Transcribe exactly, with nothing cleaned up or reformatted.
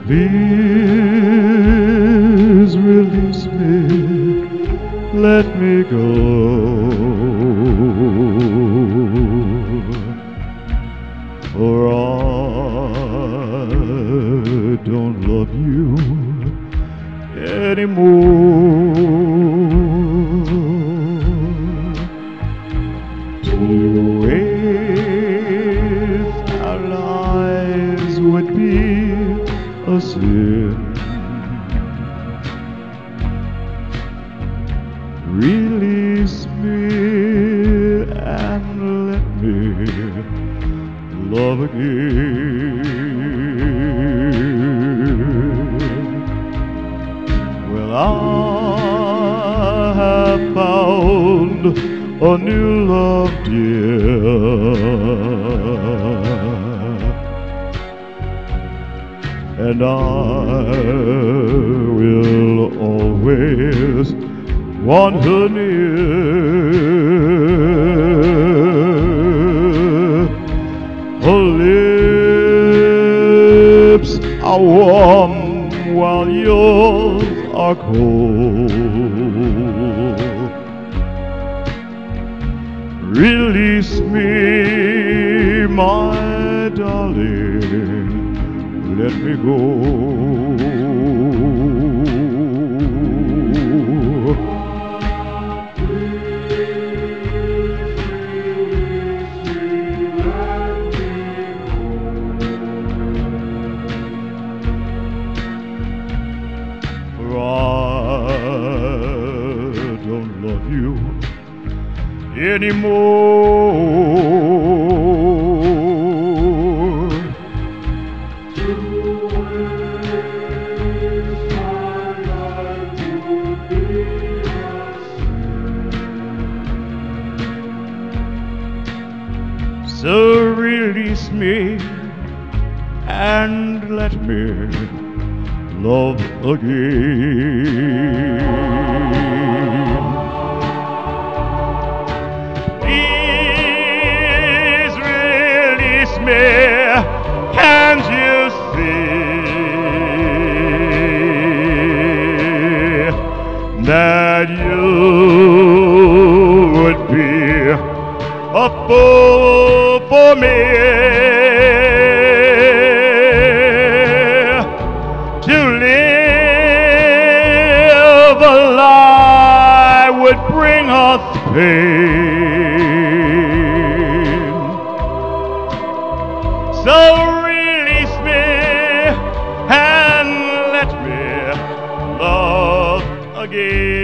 Please release me, let me go. For I don't love you anymore. To waste our lives would be a sin. Release me and let me love again. Well, I have found a new love, dear, and I will always want her near. Her lips are warm while yours are cold. Release me, my darling, let me go. For I don't love you anymore. So release me and let me love again. Please release me, can't you see that you would be a fool for me to live a lie would bring us pain. So release me and let me love again.